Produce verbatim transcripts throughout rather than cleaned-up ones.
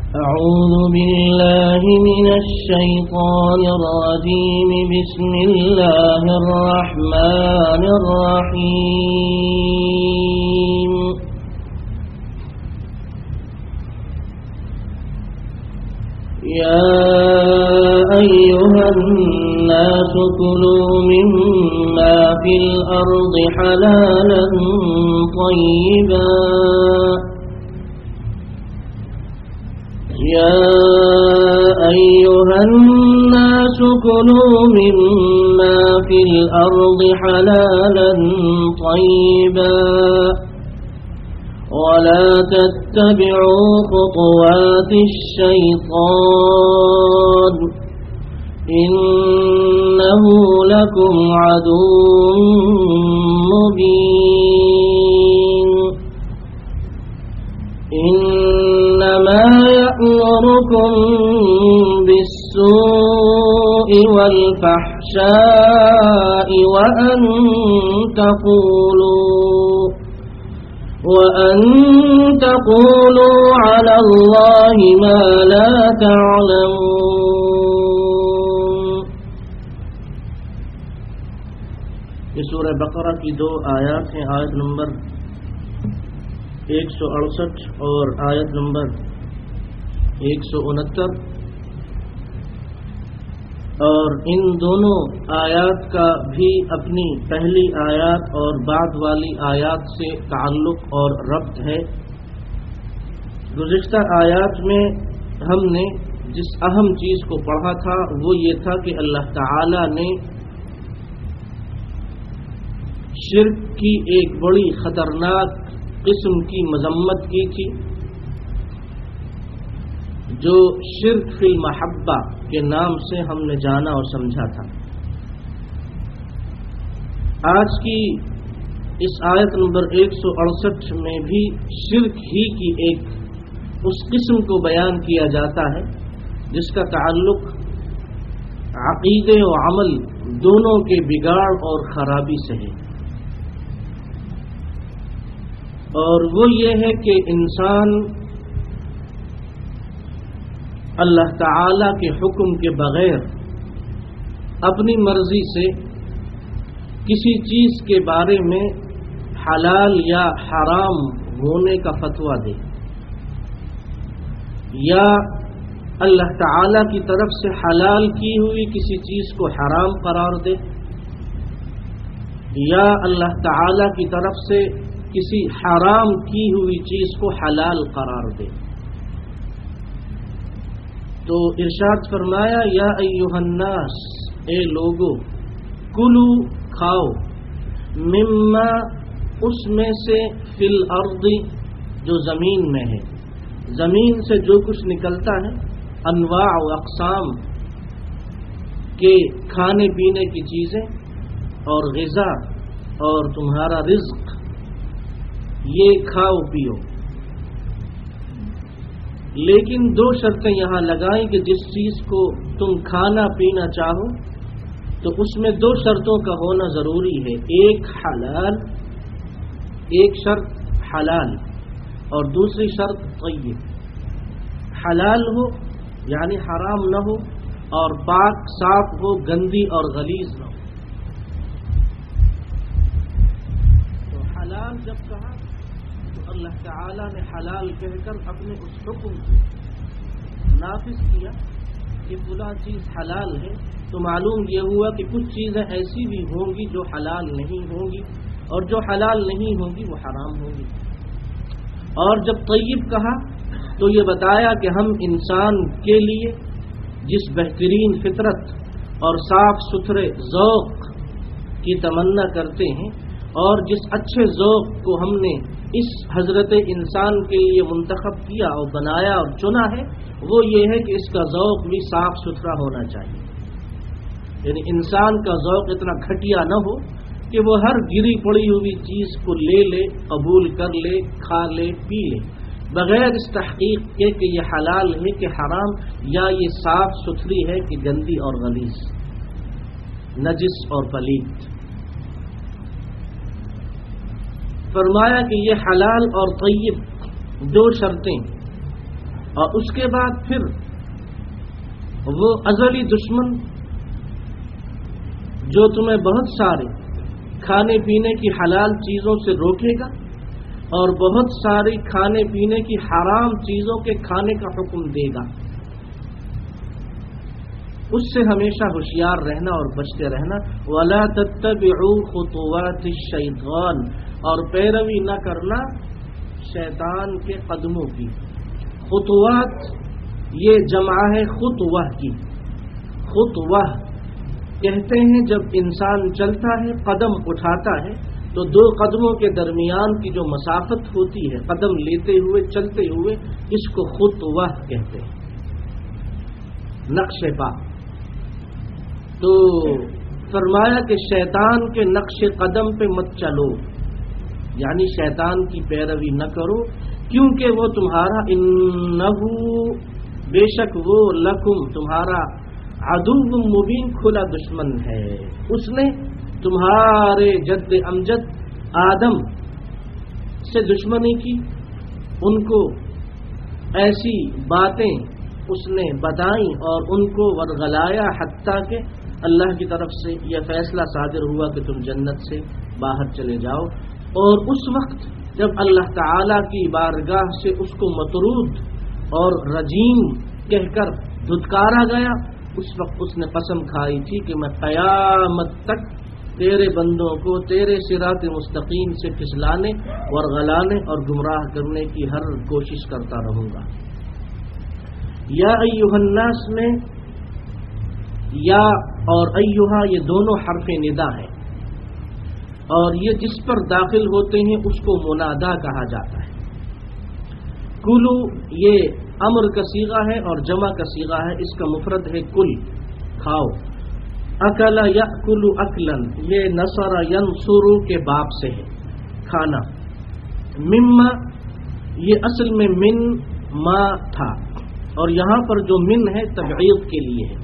أعوذ بالله من الشيطان الرجيم. بسم الله الرحمن الرحيم. يا أيها الناس كلوا مما في الأرض حلالا طيبا يا أيها الناس كلوا مما في الأرض حلالا طيبا ولا تتبعوا خطوات الشيطان إنه لكم عدو مبين. إنما يأمركم بالسوء والفحشاء وأن تقولوا وأن تقولوا على الله ما لا تعلمون. یہ سورہ بقرہ کی دو آیات ہیں، آیت نمبر ایک سو اڑسٹھ اور آیت نمبر ایک سو انہتر، اور ان دونوں آیات کا بھی اپنی پہلی آیات اور بعد والی آیات سے تعلق اور ربط ہے. گزشتہ آیات میں ہم نے جس اہم چیز کو پڑھا تھا وہ یہ تھا کہ اللہ تعالی نے شرک کی ایک بڑی خطرناک قسم کی مذمت کی تھی، جو شرک فی المحبہ کے نام سے ہم نے جانا اور سمجھا تھا. آج کی اس آیت نمبر ایک سو اڑسٹھ میں بھی شرک ہی کی ایک اس قسم کو بیان کیا جاتا ہے جس کا تعلق عقیدے و عمل دونوں کے بگاڑ اور خرابی سے ہے، اور وہ یہ ہے کہ انسان اللہ تعالی کے حکم کے بغیر اپنی مرضی سے کسی چیز کے بارے میں حلال یا حرام ہونے کا فتویٰ دے، یا اللہ تعالی کی طرف سے حلال کی ہوئی کسی چیز کو حرام قرار دے، یا اللہ تعالی کی طرف سے کسی حرام کی ہوئی چیز کو حلال قرار دے. تو ارشاد فرمایا یا ایھا الناس، اے لوگو، کلو کھاؤ، مما اس میں سے فی الارض جو زمین میں ہے، زمین سے جو کچھ نکلتا ہے، انواع و اقسام کے کھانے پینے کی چیزیں اور غذا اور تمہارا رزق، یہ کھاؤ پیو. لیکن دو شرطیں یہاں لگائیں کہ جس چیز کو تم کھانا پینا چاہو تو اس میں دو شرطوں کا ہونا ضروری ہے. ایک حلال، ایک شرط حلال اور دوسری شرط طیب. حلال ہو یعنی حرام نہ ہو، اور پاک صاف ہو، گندی اور غلیظ نہ ہو. تو حلال جب کہا اللہ تعالی نے حلال کہہ کر اپنے اس حکم کو نافذ کیا کہ فلاں چیز حلال ہے، تو معلوم یہ ہوا کہ کچھ چیزیں ایسی بھی ہوں گی جو حلال نہیں ہوں گی، اور جو حلال نہیں ہوں گی وہ حرام ہوں گی. اور جب طیب کہا تو یہ بتایا کہ ہم انسان کے لیے جس بہترین فطرت اور صاف ستھرے ذوق کی تمنا کرتے ہیں، اور جس اچھے ذوق کو ہم نے اس حضرت انسان کے لیے منتخب کیا اور بنایا اور چنا ہے، وہ یہ ہے کہ اس کا ذوق بھی صاف ستھرا ہونا چاہیے. یعنی انسان کا ذوق اتنا گھٹیا نہ ہو کہ وہ ہر گری پڑی ہوئی چیز کو لے لے، قبول کر لے، کھا لے، پی لے، بغیر اس تحقیق کے کہ یہ حلال ہے کہ حرام، یا یہ صاف ستھری ہے کہ گندی اور غلیظ، نجس اور پلید. فرمایا کہ یہ حلال اور طیب دو شرطیں اور اس کے بعد پھر وہ ازلی دشمن جو تمہیں بہت سارے کھانے پینے کی حلال چیزوں سے روکے گا اور بہت ساری کھانے پینے کی حرام چیزوں کے کھانے کا حکم دے گا، اس سے ہمیشہ ہوشیار رہنا اور بچتے رہنا۔ وَلَا تَتَّبِعُوا خُطُوَاتِ الشَّيْطَانِ، اور پیروی نہ کرنا شیطان کے قدموں کی۔ خطوات یہ جمع ہے خطوہ کی۔ خطوہ کہتے ہیں جب انسان چلتا ہے، قدم اٹھاتا ہے، تو دو قدموں کے درمیان کی جو مسافت ہوتی ہے قدم لیتے ہوئے چلتے ہوئے، اس کو خطوہ کہتے ہیں، نقش پا۔ تو فرمایا کہ شیطان کے نقش قدم پہ مت چلو، یعنی شیطان کی پیروی نہ کرو، کیونکہ وہ تمہارا انہو بے شک وہ لکم تمہارا عدو مبین کھلا دشمن ہے۔ اس نے تمہارے جد امجد آدم سے دشمنی کی، ان کو ایسی باتیں اس نے بتائیں اور ان کو ورغلایا، حتیٰ کہ اللہ کی طرف سے یہ فیصلہ صادر ہوا کہ تم جنت سے باہر چلے جاؤ۔ اور اس وقت جب اللہ تعالی کی بارگاہ سے اس کو مطرود اور رجیم کہہ کر دھتکارا گیا، اس وقت اس نے قسم کھائی تھی کہ میں قیامت تک تیرے بندوں کو تیرے صراط مستقیم سے پھسلانے ورغلانے اور گمراہ کرنے کی ہر کوشش کرتا رہوں گا۔ یا ایھا الناس میں یا اور ایھا یہ دونوں حرف ندا ہیں، اور یہ جس پر داخل ہوتے ہیں اس کو منادا کہا جاتا ہے۔ کلو یہ امر کا صیغہ ہے اور جمع کا صیغہ ہے، اس کا مفرد ہے کل، کھاؤ۔ اکل یاکل اکلن یہ نصر ینصر کے باب سے ہے، کھانا۔ مما یہ اصل میں من ما تھا، اور یہاں پر جو من ہے تبعیض کے لیے ہے۔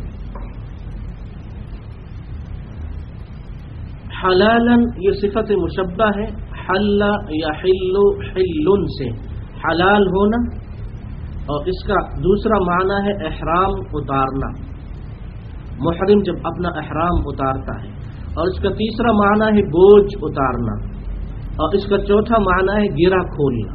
حلالن یہ صفت مشبہ ہے، حل یحل حل سے حلال ہونا، اور اس کا دوسرا معنی ہے احرام اتارنا، محرم جب اپنا احرام اتارتا ہے، اور اس کا تیسرا معنی ہے بوجھ اتارنا، اور اس کا چوتھا معنی ہے گرہ کھولنا۔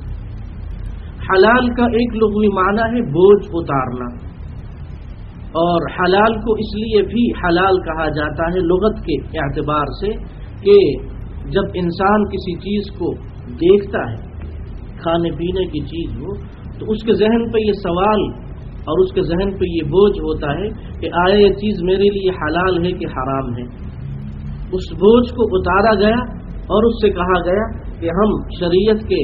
حلال کا ایک لغوی معنی ہے بوجھ اتارنا، اور حلال کو اس لیے بھی حلال کہا جاتا ہے لغت کے اعتبار سے کہ جب انسان کسی چیز کو دیکھتا ہے، کھانے پینے کی چیز ہو، تو اس کے ذہن پہ یہ سوال اور اس کے ذہن پہ یہ بوجھ ہوتا ہے کہ آیا یہ چیز میرے لیے حلال ہے کہ حرام ہے۔ اس بوجھ کو اتارا گیا اور اس سے کہا گیا کہ ہم شریعت کے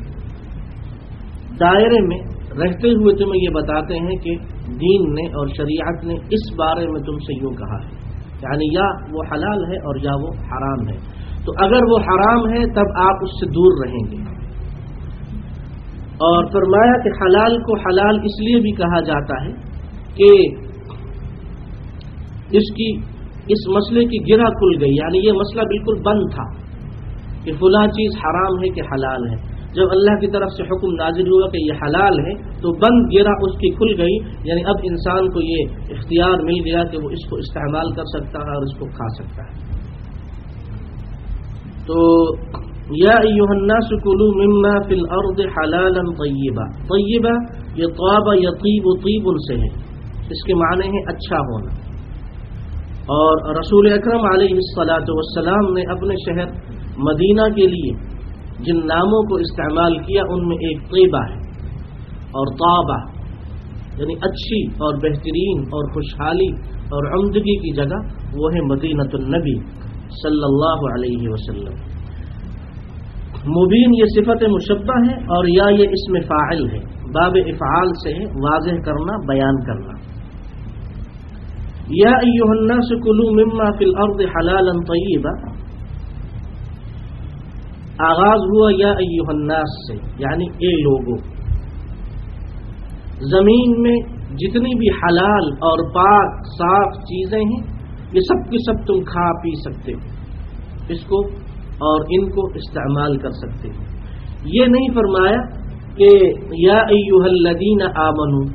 دائرے میں رہتے ہوئے تمہیں یہ بتاتے ہیں کہ دین نے اور شریعت نے اس بارے میں تم سے یوں کہا ہے، یعنی یا وہ حلال ہے اور یا وہ حرام ہے۔ تو اگر وہ حرام ہے تب آپ اس سے دور رہیں گے۔ اور فرمایا کہ حلال کو حلال اس لیے بھی کہا جاتا ہے کہ اس کی اس مسئلے کی گرہ کھل گئی، یعنی یہ مسئلہ بالکل بند تھا کہ فلاں چیز حرام ہے کہ حلال ہے۔ جب اللہ کی طرف سے حکم نازل ہوا کہ یہ حلال ہے تو بند گرہ اس کی کھل گئی، یعنی اب انسان کو یہ اختیار مل گیا کہ وہ اس کو استعمال کر سکتا ہے اور اس کو کھا سکتا ہے۔ تو یا ایھا الناس کلوا مما فی الارض حلالا طیبا، طیبا یہ طاب یطیب طیب سے ہے، اس کے معنی ہے اچھا ہونا۔ اور رسول اکرم علیہ الصلاۃ والسلام نے اپنے شہر مدینہ کے لیے جن ناموں کو استعمال کیا ان میں ایک طیبہ ہے، اور طابہ یعنی اچھی اور بہترین اور خوشحالی اور عمدگی کی جگہ وہ ہے مدینہ النبی صلی اللہ علیہ وسلم۔ مبین یہ صفت مشبہ ہے، اور یا یہ اسم فاعل ہے، باب افعال سے ہے واضح کرنا، بیان کرنا۔ یا ایھا الناس کلوا مما فی الارض حلالا طیبا، آغاز ہوا یا ایھا الناس سے، یعنی اے لوگو، زمین میں جتنی بھی حلال اور پاک صاف چیزیں ہیں یہ سب کی سب تم کھا پی سکتے ہو، اس کو اور ان کو استعمال کر سکتے ہو۔ یہ نہیں فرمایا کہ یا ایھا الذین آمنو،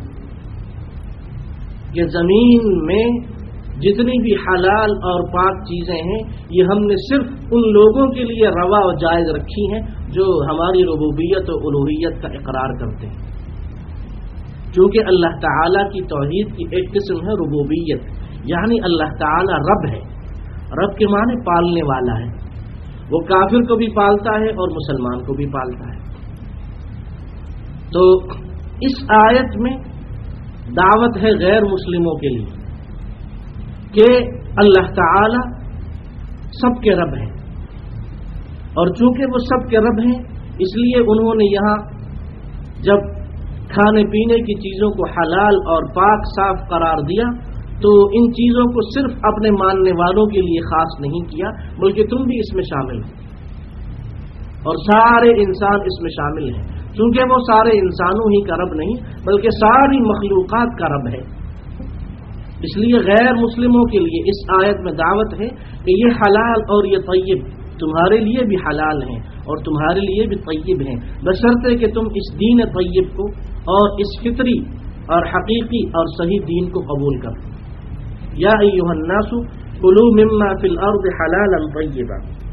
کہ زمین میں جتنی بھی حلال اور پاک چیزیں ہیں یہ ہم نے صرف ان لوگوں کے لیے روا و جائز رکھی ہیں جو ہماری ربوبیت و الوہیت کا اقرار کرتے ہیں، چونکہ اللہ تعالیٰ کی توحید کی ایک قسم ہے ربوبیت، یعنی اللہ تعالیٰ رب ہے۔ رب کے معنی پالنے والا ہے، وہ کافر کو بھی پالتا ہے اور مسلمان کو بھی پالتا ہے۔ تو اس آیت میں دعوت ہے غیر مسلموں کے لیے کہ اللہ تعالی سب کے رب ہیں، اور چونکہ وہ سب کے رب ہیں اس لیے انہوں نے یہاں جب کھانے پینے کی چیزوں کو حلال اور پاک صاف قرار دیا تو ان چیزوں کو صرف اپنے ماننے والوں کے لیے خاص نہیں کیا، بلکہ تم بھی اس میں شامل ہو اور سارے انسان اس میں شامل ہیں، چونکہ وہ سارے انسانوں ہی کا رب نہیں بلکہ ساری مخلوقات کا رب ہے۔ اس لیے غیر مسلموں کے لیے اس آیت میں دعوت ہے کہ یہ حلال اور یہ طیب تمہارے لیے بھی حلال ہیں اور تمہارے لیے بھی طیب ہیں، بشرطے کہ تم اس دین طیب کو اور اس فطری اور حقیقی اور صحیح دین کو قبول کرو۔ یا ایھا الناس کلوا مما فی الارض حلالا طیبا،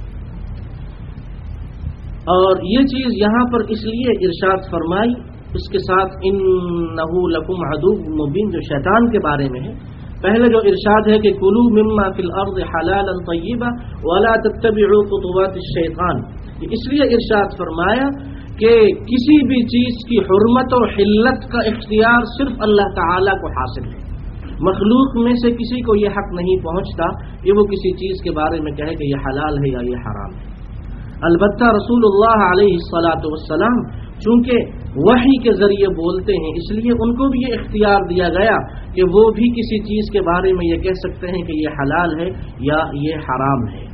اور یہ چیز یہاں پر اس لیے ارشاد فرمائی اس کے ساتھ انہ لکم عدو مبین جو شیطان کے بارے میں ہے۔ پہلے جو ارشاد ہے کہ کلوا مما فی الارض حلالا طیبا ولا تتبعوا خطوات الشیطان، اس لیے ارشاد فرمایا کہ کسی بھی چیز کی حرمت اور حلت کا اختیار صرف اللہ تعالی کو حاصل ہے، مخلوق میں سے کسی کو یہ حق نہیں پہنچتا کہ وہ کسی چیز کے بارے میں کہے کہ یہ حلال ہے یا یہ حرام ہے۔ البتہ رسول اللہ علیہ الصلاۃ والسلام چونکہ وحی کے ذریعے بولتے ہیں اس لیے ان کو بھی یہ اختیار دیا گیا کہ وہ بھی کسی چیز کے بارے میں یہ کہہ سکتے ہیں کہ یہ حلال ہے یا یہ حرام ہے۔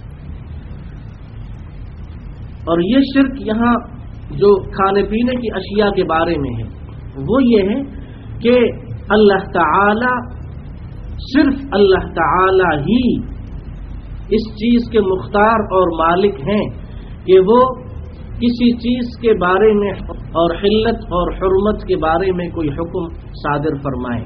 اور یہ شرک یہاں جو کھانے پینے کی اشیاء کے بارے میں ہے وہ یہ ہے کہ اللہ تعالی صرف اللہ تعالی ہی اس چیز کے مختار اور مالک ہیں کہ وہ کسی چیز کے بارے میں اور حلت اور حرمت کے بارے میں کوئی حکم صادر فرمائے۔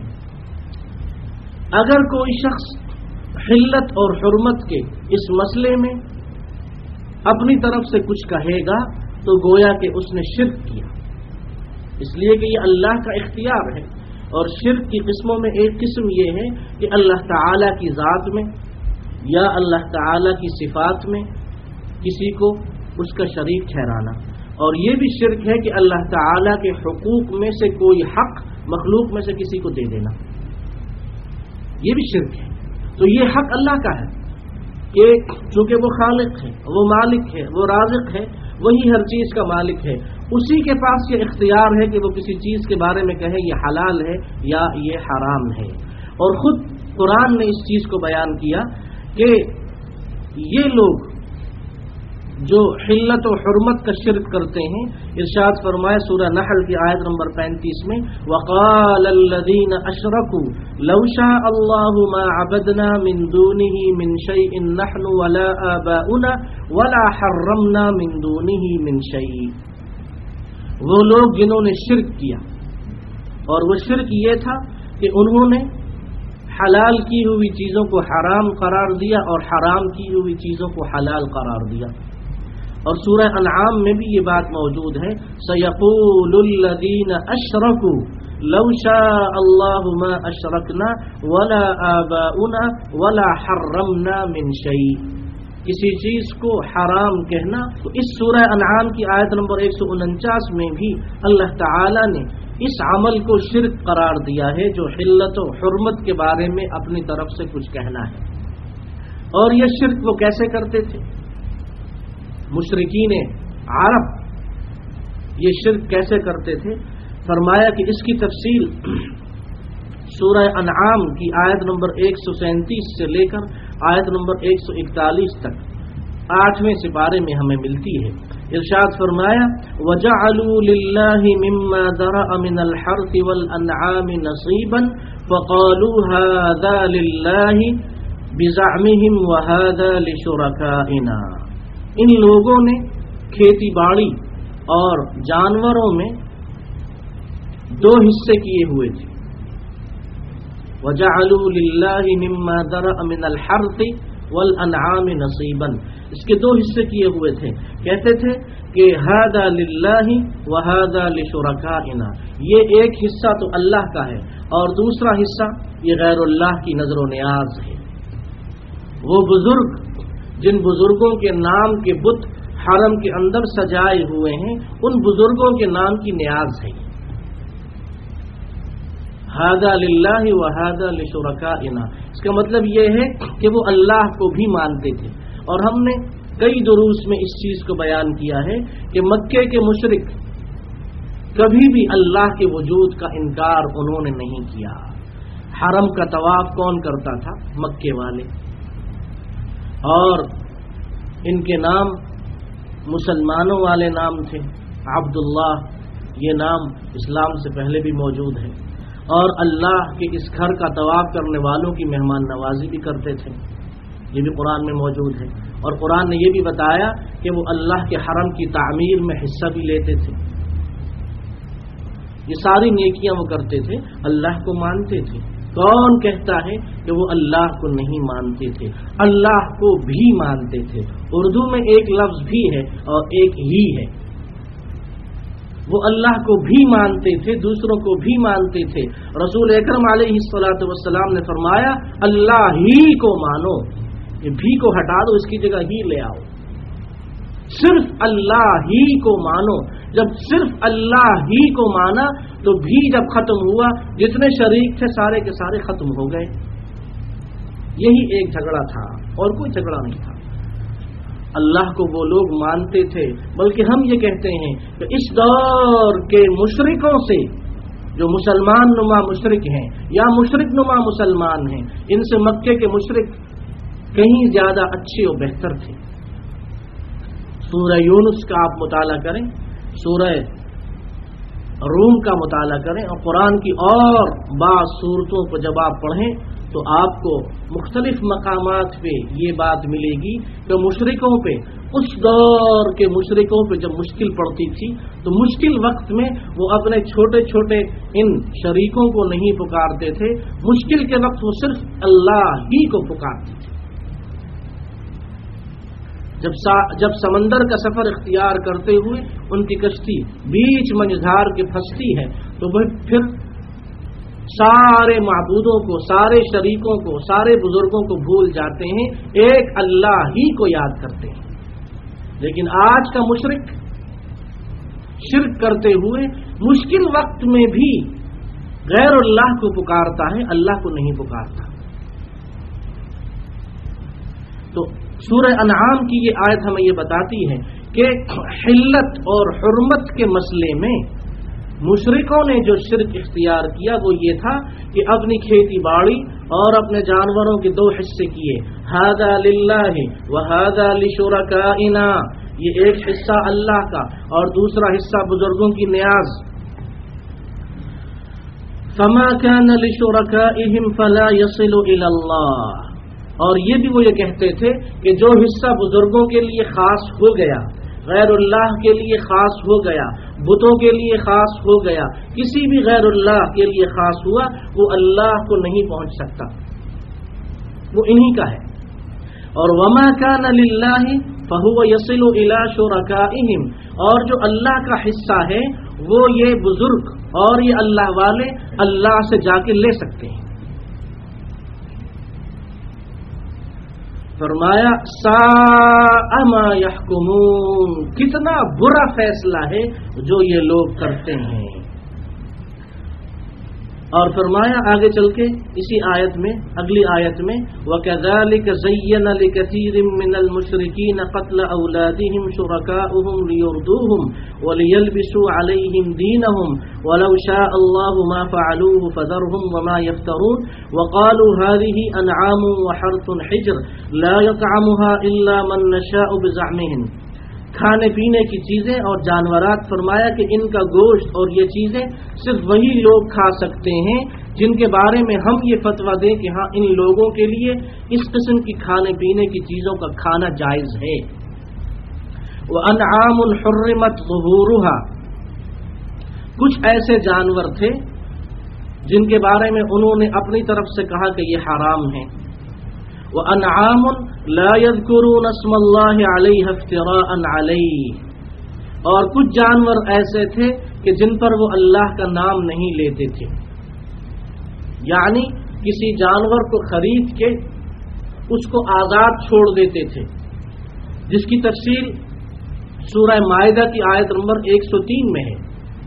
اگر کوئی شخص حلت اور حرمت کے اس مسئلے میں اپنی طرف سے کچھ کہے گا تو گویا کہ اس نے شرک کیا، اس لیے کہ یہ اللہ کا اختیار ہے، اور شرک کی قسموں میں ایک قسم یہ ہے کہ اللہ تعالی کی ذات میں یا اللہ تعالی کی صفات میں کسی کو اس کا شریک ٹھہرانا، اور یہ بھی شرک ہے کہ اللہ تعالی کے حقوق میں سے کوئی حق مخلوق میں سے کسی کو دے دینا، یہ بھی شرک ہے۔ تو یہ حق اللہ کا ہے کہ چونکہ وہ خالق ہے، وہ مالک ہے، وہ رازق ہے، وہی ہر چیز کا مالک ہے، اسی کے پاس یہ اختیار ہے کہ وہ کسی چیز کے بارے میں کہے یہ حلال ہے یا یہ حرام ہے۔ اور خود قرآن نے اس چیز کو بیان کیا کہ یہ لوگ جو حلت و حرمت کا شرک کرتے ہیں، ارشاد فرمائے سورہ نحل کی آیت نمبر پینتیس میں وَقَالَ الَّذِينَ أَشْرَكُوا لَوْ شَاءَ اللَّهُ مَا عَبَدْنَا مِن دُونِهِ مِن شَيْءٍ نَحْنُ وَلَا آبَاؤُنَا وَلَا حَرَّمْنَا مِن دُونِهِ مِن شَيْءٍ، وہ لوگ جنہوں نے شرک کیا، اور وہ شرک یہ تھا کہ انہوں نے حلال کی ہوئی چیزوں کو حرام قرار دیا اور حرام کی ہوئی چیزوں کو حلال قرار دیا۔ اور سورہ انعام میں بھی یہ بات موجود ہے سَيَقُولُ الَّذِينَ أَشْرَكُوا لَوْ شَاءَ اللَّهُ مَا أَشْرَكْنَا وَلَا آبَاؤُنَا وَلَا حَرَّمْنَا مِن شَيْءٍ، کسی چیز کو حرام کہنا۔ تو اس سورہ انعام کی آیت نمبر ایک سو انچاس میں بھی اللہ تعالی نے اس عمل کو شرک قرار دیا ہے جو حلت و حرمت کے بارے میں اپنی طرف سے کچھ کہنا ہے۔ اور یہ شرک وہ کیسے کرتے تھے؟ مشرکین عرب یہ شرک کیسے کرتے تھے؟ فرمایا کہ اس کی تفصیل سورہ انعام کی آیت نمبر ایک سو سینتیس سے لے کر آیت نمبر ایک سو اکتالیس تک آٹھویں سپارے میں ہمیں ملتی ہے۔ ارشاد فرمایا وَجَعَلُوا لِلَّهِ مِمَّا ذَرَأَ مِنَ الْحَرْثِ وَالْأَنْعَامِ نَصِيبًا فَقَالُوا هَذَا لِلَّهِ بِزَعْمِهِمْ وَهَذَا لِشُرَكَائِنَا، ان لوگوں نے کھیتی باڑی اور جانوروں میں دو حصے کیے ہوئے تھے. وَجَعَلُوا لِلَّهِ مِمَّا ذَرَأَ مِنَ الْحَرْثِ وَالْأَنْعَامِ نَصِيبًا. اس کے دو حصے کیے ہوئے تھے. کہتے تھے کہ هَذَا لِلَّهِ وَهَذَا لِشُرَكَائِنَا. یہ ایک حصہ تو اللہ کا ہے اور دوسرا حصہ یہ غیر اللہ کی نظر و نیاز ہے. وہ بزرگ جن بزرگوں کے نام کے بت حرم کے اندر سجائے ہوئے ہیں ان بزرگوں کے نام کی نیاز ہے. ہذا للہ وہذا لشرکائنا. اس کا مطلب یہ ہے کہ وہ اللہ کو بھی مانتے تھے. اور ہم نے کئی دروس میں اس چیز کو بیان کیا ہے کہ مکے کے مشرک کبھی بھی اللہ کے وجود کا انکار انہوں نے نہیں کیا. حرم کا طواف کون کرتا تھا؟ مکے والے. اور ان کے نام مسلمانوں والے نام تھے. عبداللہ یہ نام اسلام سے پہلے بھی موجود ہے. اور اللہ کے اس گھر کا طواف کرنے والوں کی مہمان نوازی بھی کرتے تھے. یہ بھی قرآن میں موجود ہے. اور قرآن نے یہ بھی بتایا کہ وہ اللہ کے حرم کی تعمیر میں حصہ بھی لیتے تھے. یہ ساری نیکیاں وہ کرتے تھے. اللہ کو مانتے تھے. کون کہتا ہے کہ وہ اللہ کو نہیں مانتے تھے؟ اللہ کو بھی مانتے تھے. اردو میں ایک لفظ بھی ہے اور ایک ہی ہے. وہ اللہ کو بھی مانتے تھے, دوسروں کو بھی مانتے تھے. رسول اکرم علیہ الصلوۃ والسلام نے فرمایا اللہ ہی کو مانو. یہ بھی کو ہٹا دو, اس کی جگہ ہی لے آؤ. صرف اللہ ہی کو مانو. جب صرف اللہ ہی کو مانا تو بھی جب ختم ہوا, جتنے شریک تھے سارے کے سارے ختم ہو گئے. یہی ایک جھگڑا تھا اور کوئی جھگڑا نہیں تھا. اللہ کو وہ لوگ مانتے تھے. بلکہ ہم یہ کہتے ہیں کہ اس دور کے مشرکوں سے, جو مسلمان نما مشرک ہیں یا مشرک نما مسلمان ہیں, ان سے مکے کے مشرک کہیں زیادہ اچھے اور بہتر تھے. سورہ یونس کا آپ مطالعہ کریں, سورہ روم کا مطالعہ کریں, اور قرآن کی اور بعض سورتوں کو جب آپ پڑھیں تو آپ کو مختلف مقامات پہ یہ بات ملے گی کہ مشرکوں پہ, اس دور کے مشرکوں پہ جب مشکل پڑتی تھی تو مشکل وقت میں وہ اپنے چھوٹے چھوٹے ان شریکوں کو نہیں پکارتے تھے. مشکل کے وقت وہ صرف اللہ ہی کو پکارتے تھے. جب سا جب سمندر کا سفر اختیار کرتے ہوئے ان کی کشتی بیچ منجھار کے پھنستی ہے تو وہ پھر سارے معبودوں کو, سارے شریکوں کو, سارے بزرگوں کو بھول جاتے ہیں, ایک اللہ ہی کو یاد کرتے ہیں. لیکن آج کا مشرک شرک کرتے ہوئے مشکل وقت میں بھی غیر اللہ کو پکارتا ہے, اللہ کو نہیں پکارتا. تو سورہ انعام کی یہ آیت ہمیں یہ بتاتی ہے کہ حلت اور حرمت کے مسئلے میں مشرکوں نے جو شرک اختیار کیا وہ یہ تھا کہ اپنی کھیتی باڑی اور اپنے جانوروں کے دو حصے کیے. ھذا للہ وھذا لشرکائنا. یہ ایک حصہ اللہ کا اور دوسرا حصہ بزرگوں کی نیاز. فما كان لشرکائهم فلا يصل الى اللہ. اور یہ بھی وہ یہ کہتے تھے کہ جو حصہ بزرگوں کے لیے خاص ہو گیا, غیر اللہ کے لیے خاص ہو گیا, بتوں کے لیے خاص ہو گیا, کسی بھی غیر اللہ کے لیے خاص ہوا, وہ اللہ کو نہیں پہنچ سکتا, وہ انہی کا ہے. اور وما كان للہ فهو يصل الى شركائهم. اور جو اللہ کا حصہ ہے وہ یہ بزرگ اور یہ اللہ والے اللہ سے جا کے لے سکتے ہیں. فرمایا ساء ما يحكمون. کتنا برا فیصلہ ہے جو یہ لوگ کرتے ہیں. اور فرمایا آگے چل کے اسی آیت میں, اگلی آیت میں, وَكَذَلِكَ زَيَّنَ لِكَثِيرٍ مِّنَ الْمُشْرِكِينَ قَتْلَ أَوْلَادِهِمْ شُرَكَاؤُهُمْ لِيُرْدُوهُمْ وَلِيَلْبِسُوا عَلَيْهِمْ دِينَهُمْ وَلَوْ شَاءَ اللَّهُ مَا فَعَلُوهُ فَذَرْهُمْ وَمَا يَفْتَرُونَ وَقَالُوا هَٰذِهِ أَنْعَامٌ وَحَرْثٌ حِجْرٌ لَا يَطْعَمُهَا إِلَّا مَن نَّشَاءُ بِزَعْمِهِمْ. کھانے پینے کی چیزیں اور جانورات, فرمایا کہ ان کا گوشت اور یہ چیزیں صرف وہی لوگ کھا سکتے ہیں جن کے بارے میں ہم یہ فتویٰ دیں کہ ہاں ان لوگوں کے لیے اس قسم کی کھانے پینے کی چیزوں کا کھانا جائز ہے. وَأَنْعَامٌ حُرِّمَتْ ظُهُورُهَا. کچھ ایسے جانور تھے جن کے بارے میں انہوں نے اپنی طرف سے کہا کہ یہ حرام ہے. وَأَنْعَامٌ لَا يَذْكُرُونَ اسْمَ اللَّهِ عَلَيْهَا افْتِرَاءً عَلَيْهِ، اور کچھ جانور ایسے تھے کہ جن پر وہ اللہ کا نام نہیں لیتے تھے. یعنی کسی جانور کو خرید کے اس کو آزاد چھوڑ دیتے تھے، جس کی تفصیل سورہ مائدہ کی آیت نمبر ایک سو تین میں ہے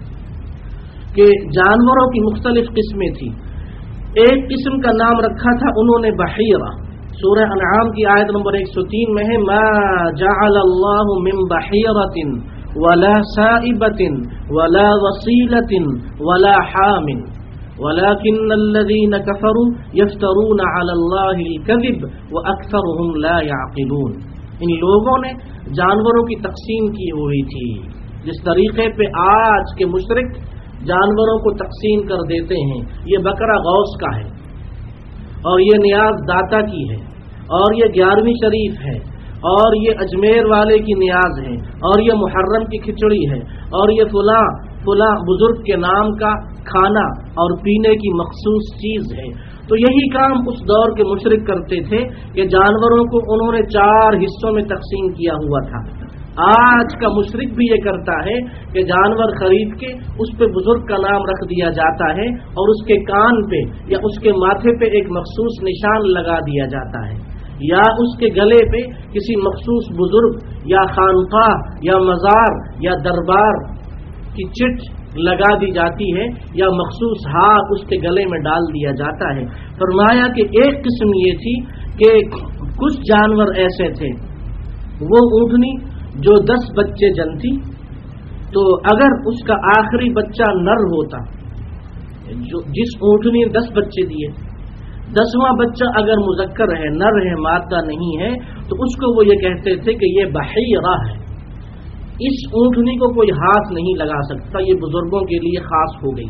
کہ جانوروں کی مختلف قسمیں تھیں. ایک قسم کا نام رکھا تھا انہوں نے بحیرہ. سورہ انعام کی آیت نمبر ایک سو تین میں ہے ما جعل اللہ من بحیرۃ ولا سائبۃ ولا وصیلۃ ولا حام ولكن الذين كفروا يفترون على الله الكذب واكثرهم لا يعقلون. ان لوگوں نے جانوروں کی تقسیم کی ہوئی تھی جس طریقے پہ آج کے مشرک جانوروں کو تقسیم کر دیتے ہیں. یہ بکرا غوث کا ہے اور یہ نیاز داتا کی ہے اور یہ گیارہویں شریف ہے اور یہ اجمیر والے کی نیاز ہے اور یہ محرم کی کھچڑی ہے اور یہ فلاں فلاں بزرگ کے نام کا کھانا اور پینے کی مخصوص چیز ہے. تو یہی کام اس دور کے مشرک کرتے تھے کہ جانوروں کو انہوں نے چار حصوں میں تقسیم کیا ہوا تھا. آج کا مشرک بھی یہ کرتا ہے کہ جانور خرید کے اس پہ بزرگ کا نام رکھ دیا جاتا ہے اور اس کے کان پہ یا اس کے ماتھے پہ ایک مخصوص نشان لگا دیا جاتا ہے یا اس کے گلے پہ کسی مخصوص بزرگ یا خانقاہ یا مزار یا دربار کی چٹ لگا دی جاتی ہے یا مخصوص ہار اس کے گلے میں ڈال دیا جاتا ہے. فرمایا کہ ایک قسم یہ تھی کہ کچھ جانور ایسے تھے، وہ اونٹنی جو دس بچے جنتی، تو اگر اس کا آخری بچہ نر ہوتا، جو جس اونٹنی نے دس بچے دیے، دسواں بچہ اگر مذکر ہے، نر ہے، مادہ نہیں ہے، تو اس کو وہ یہ کہتے تھے کہ یہ بحیرہ ہے، اس اونٹنی کو کوئی ہاتھ نہیں لگا سکتا، یہ بزرگوں کے لیے خاص ہو گئی.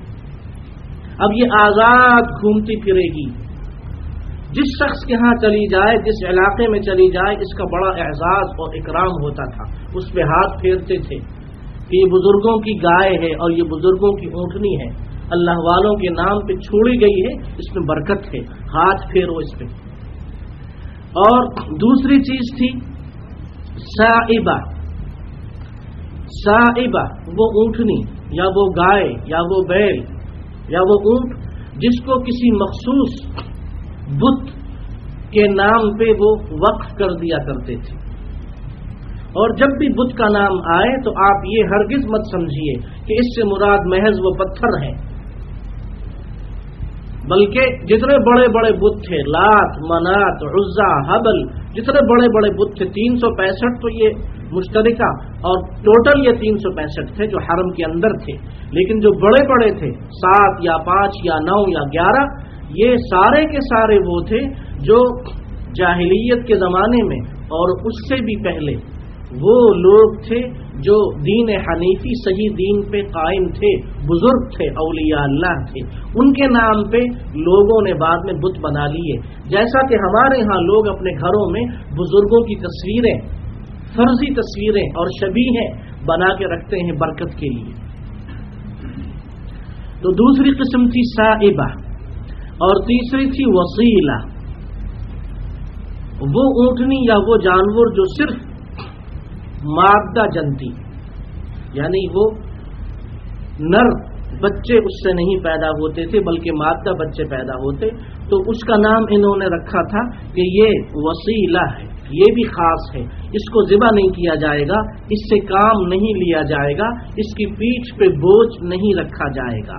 اب یہ آزاد گھومتی پھرے گی، جس شخص کے ہاں چلی جائے، جس علاقے میں چلی جائے، اس کا بڑا اعزاز اور اکرام ہوتا تھا. اس پہ ہاتھ پھیرتے تھے کہ یہ بزرگوں کی گائے ہے اور یہ بزرگوں کی اونٹنی ہے، اللہ والوں کے نام پہ چھوڑی گئی ہے، اس میں برکت ہے، ہاتھ پھیرو اس پہ. اور دوسری چیز تھی سائبہ. سائبہ وہ اونٹنی یا وہ گائے یا وہ بیل یا وہ اونٹ جس کو کسی مخصوص بت کے نام پہ وہ وقف کر دیا کرتے تھے. اور جب بھی بت کا نام آئے تو آپ یہ ہرگز مت سمجھیے کہ اس سے مراد محض وہ پتھر ہیں، بلکہ جتنے بڑے بڑے بت تھے، لات، منات، عزا، حبل، جتنے بڑے بڑے بت تھے، تین سو پینسٹھ تو یہ مشترکہ اور ٹوٹل یہ تین سو پینسٹھ تھے جو حرم کے اندر تھے، لیکن جو بڑے بڑے تھے سات یا پانچ یا نو یا گیارہ، یہ سارے کے سارے وہ تھے جو جاہلیت کے زمانے میں اور اس سے بھی پہلے وہ لوگ تھے جو دین حنیفی صحیح دین پہ قائم تھے، بزرگ تھے، اولیاء اللہ تھے. ان کے نام پہ لوگوں نے بعد میں بت بنا لیے، جیسا کہ ہمارے ہاں لوگ اپنے گھروں میں بزرگوں کی تصویریں، فرضی تصویریں اور شبیہیں بنا کے رکھتے ہیں برکت کے لیے. تو دوسری قسم تھی سائبہ اور تیسری تھی وصیلہ. وہ اونٹنی یا وہ جانور جو صرف مادہ جنتی، یعنی وہ نر بچے اس سے نہیں پیدا ہوتے تھے بلکہ مادہ بچے پیدا ہوتے، تو اس کا نام انہوں نے رکھا تھا کہ یہ وصیلہ ہے، یہ بھی خاص ہے، اس کو ذبح نہیں کیا جائے گا، اس سے کام نہیں لیا جائے گا، اس کی پیٹھ پہ بوجھ نہیں رکھا جائے گا.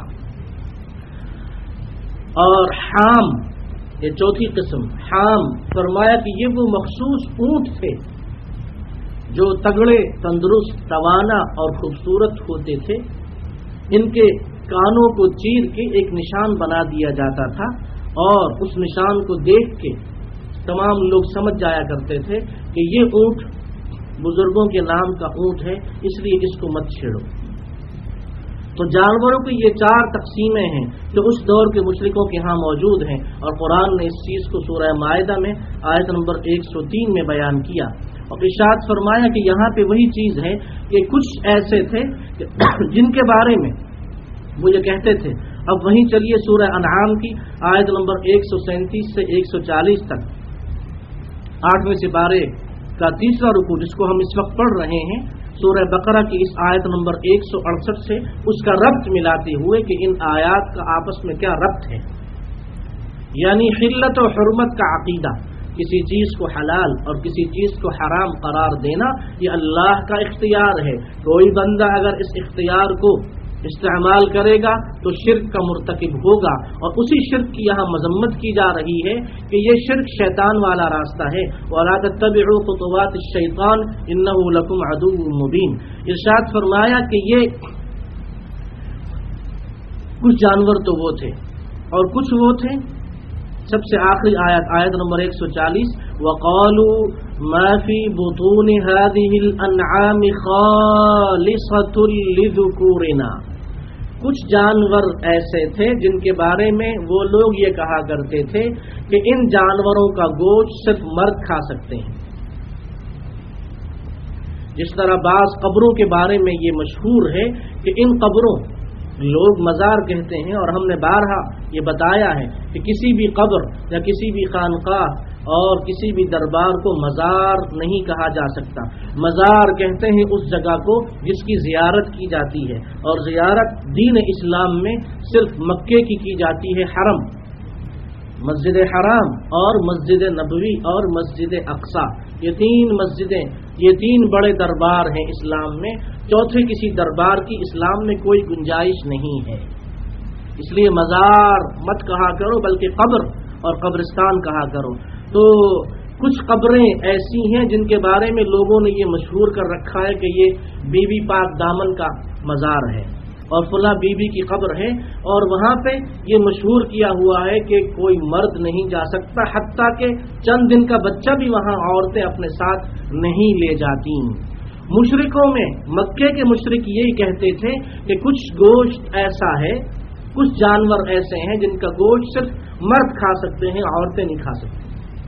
اور حام، یہ چوتھی قسم حام، فرمایا کہ یہ وہ مخصوص اونٹ تھے جو تگڑے، تندرست، توانا اور خوبصورت ہوتے تھے. ان کے کانوں کو چیر کے ایک نشان بنا دیا جاتا تھا اور اس نشان کو دیکھ کے تمام لوگ سمجھ جایا کرتے تھے کہ یہ اونٹ بزرگوں کے نام کا اونٹ ہے، اس لیے اس کو مت چھیڑو. تو جانوروں کی یہ چار تقسیمیں ہیں جو اس دور کے مشرکوں کے ہاں موجود ہیں، اور قرآن نے اس چیز کو سورہ مائدہ میں آیت نمبر ایک سو تین میں بیان کیا اور ارشاد فرمایا کہ یہاں پہ وہی چیز ہے کہ کچھ ایسے تھے جن کے بارے میں وہ یہ کہتے تھے. اب وہیں چلیے سورہ انعام کی آیت نمبر ایک سو سینتیس سے ایک سو چالیس تک، آٹھویں سپارے کا تیسرا رکوع جس کو ہم اس وقت پڑھ رہے ہیں، سورہ بقرہ کی اس آیت نمبر ایک سو اڑسٹھ سے اس کا ربط ملاتے ہوئے کہ ان آیات کا آپس میں کیا ربط ہے. یعنی حلت و حرمت کا عقیدہ، کسی چیز کو حلال اور کسی چیز کو حرام قرار دینا یہ اللہ کا اختیار ہے. کوئی بندہ اگر اس اختیار کو استعمال کرے گا تو شرک کا مرتکب ہوگا، اور اسی شرک کی یہاں مذمت کی جا رہی ہے کہ یہ شرک شیطان والا راستہ ہے. وَلَا تَتَّبِعُوا خُطُوَاتِ الشَّيْطَانِ إِنَّهُ لَكُمْ عَدُوٌّ مُبِينٌ. ارشاد فرمایا کہ یہ کچھ جانور تو وہ تھے اور کچھ وہ تھے. سب سے آخری آیت آیت نمبر ایک سو چالیس، وَقَالُوا مَا فِي بُطُونِ هَذِهِ الْأَنْعَامِ خَالِصَةٌ لِذُكُورِنَا. کچھ جانور ایسے تھے جن کے بارے میں وہ لوگ یہ کہا کرتے تھے کہ ان جانوروں کا گوشت صرف مرد کھا سکتے ہیں. جس طرح بعض قبروں کے بارے میں یہ مشہور ہے کہ ان قبروں لوگ مزار کہتے ہیں، اور ہم نے بارہا یہ بتایا ہے کہ کسی بھی قبر یا کسی بھی خانقاہ اور کسی بھی دربار کو مزار نہیں کہا جا سکتا. مزار کہتے ہیں اس جگہ کو جس کی زیارت کی جاتی ہے، اور زیارت دین اسلام میں صرف مکے کی کی جاتی ہے. حرم، مسجد حرام اور مسجد نبوی اور مسجد اقصی، یہ تین مسجدیں، یہ تین بڑے دربار ہیں اسلام میں. چوتھے کسی دربار کی اسلام میں کوئی گنجائش نہیں ہے. اس لیے مزار مت کہا کرو بلکہ قبر اور قبرستان کہا کرو. تو کچھ قبریں ایسی ہیں جن کے بارے میں لوگوں نے یہ مشہور کر رکھا ہے کہ یہ بی بی پاک دامن کا مزار ہے اور فلاں بی بی کی قبر ہے، اور وہاں پہ یہ مشہور کیا ہوا ہے کہ کوئی مرد نہیں جا سکتا، حتیٰ کہ چند دن کا بچہ بھی وہاں عورتیں اپنے ساتھ نہیں لے جاتی. مشرکوں میں مکے کے مشرک یہی کہتے تھے کہ کچھ گوشت ایسا ہے، کچھ جانور ایسے ہیں جن کا گوشت صرف مرد کھا سکتے ہیں، عورتیں نہیں کھا سکتی.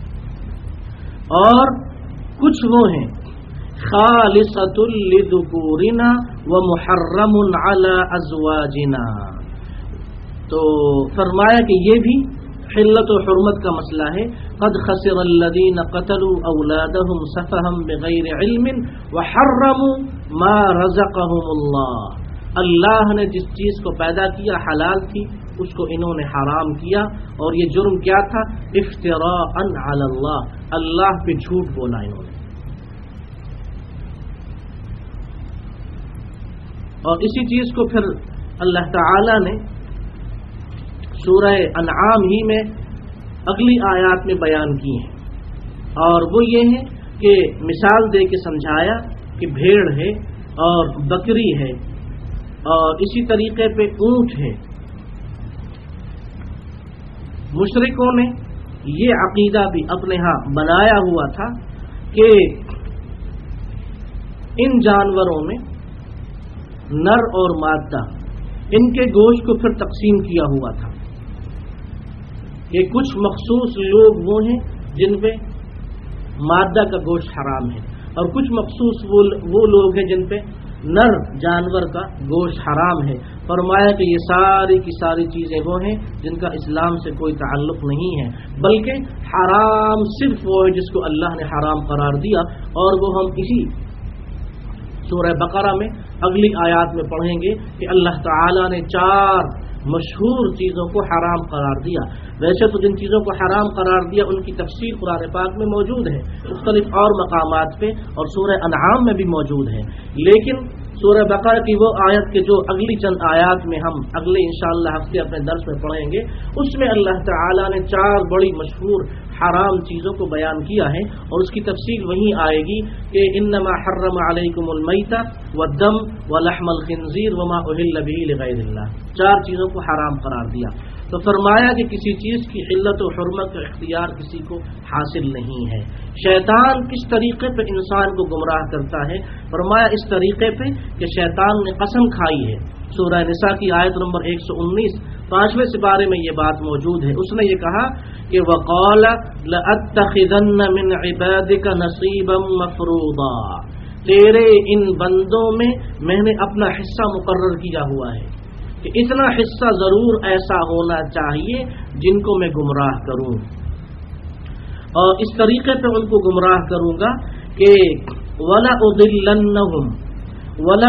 اور کچھ وہ ہیں خالصۃ لذکورنا ومحرم علی ازواجنا. تو فرمایا کہ یہ بھی حلت و حرمت کا مسئلہ ہے. قد خسر الذین قتلوا اولادهم سفہا بغیر علم وحرموا ما رزقهم اللہ. اللہ نے جس چیز کو پیدا کیا حلال تھی اس کو انہوں نے حرام کیا، اور یہ جرم کیا تھا؟ افتراء علی اللہ، اللہ پہ جھوٹ بولا انہوں نے. اور اسی چیز کو پھر اللہ تعالی نے سورہ انعام ہی میں اگلی آیات میں بیان کی ہیں، اور وہ یہ ہے کہ مثال دے کے سمجھایا کہ بھیڑ ہے اور بکری ہے اور اسی طریقے پہ اونٹ ہے. مشرکوں نے یہ عقیدہ بھی اپنے ہاں بنایا ہوا تھا کہ ان جانوروں میں نر اور مادہ، ان کے گوشت کو پھر تقسیم کیا ہوا تھا کہ کچھ مخصوص لوگ وہ ہیں جن پہ مادہ کا گوشت حرام ہے، اور کچھ مخصوص وہ لوگ ہیں جن پہ نر جانور کا گوشت حرام ہے. فرمایا کہ یہ ساری کی ساری چیزیں وہ ہیں جن کا اسلام سے کوئی تعلق نہیں ہے، بلکہ حرام صرف وہ ہے جس کو اللہ نے حرام قرار دیا، اور وہ ہم اسی سورہ بقرہ میں اگلی آیات میں پڑھیں گے کہ اللہ تعالی نے چار مشہور چیزوں کو حرام قرار دیا. ویسے تو جن چیزوں کو حرام قرار دیا ان کی تفسیر قرآن پاک میں موجود ہے، مختلف اور مقامات پہ، اور سورہ انعام میں بھی موجود ہے. لیکن سورہ بقرہ کی وہ آیت کے جو اگلی چند آیات میں ہم اگلے انشاءاللہ ہفتے اپنے درس میں پڑھیں گے، اس میں اللہ تعالی نے چار بڑی مشہور حرام چیزوں کو بیان کیا ہے، اور اس کی تفصیل وہیں آئے گی کہ انما حرم علیکم المیت والدم ولحم الخنزیر وما اہل به لغیر اللہ. چار چیزوں کو حرام قرار دیا. تو فرمایا کہ کسی چیز کی علت و حرمت کا اختیار کسی کو حاصل نہیں ہے. شیطان کس طریقے پہ انسان کو گمراہ کرتا ہے؟ فرمایا اس طریقے پہ کہ شیطان نے قسم کھائی ہے. سورہ نساء کی آیت نمبر ایک سو انیس پانچویں سپارے میں یہ بات موجود ہے. اس نے یہ کہا کہ وَقَالَ لَأَتَّخِذَنَّ مِنْ عِبَادِكَ نَصِيبًا مَفْرُوضًا، تیرے ان بندوں میں میں نے اپنا حصہ مقرر کیا ہوا ہے. کہ اتنا حصہ ضرور ایسا ہونا چاہیے جن کو میں گمراہ کروں، اور اس طریقے پہ ان کو گمراہ کروں گا کہ وَلَأُضِلَّنَّهُمْ وَلَا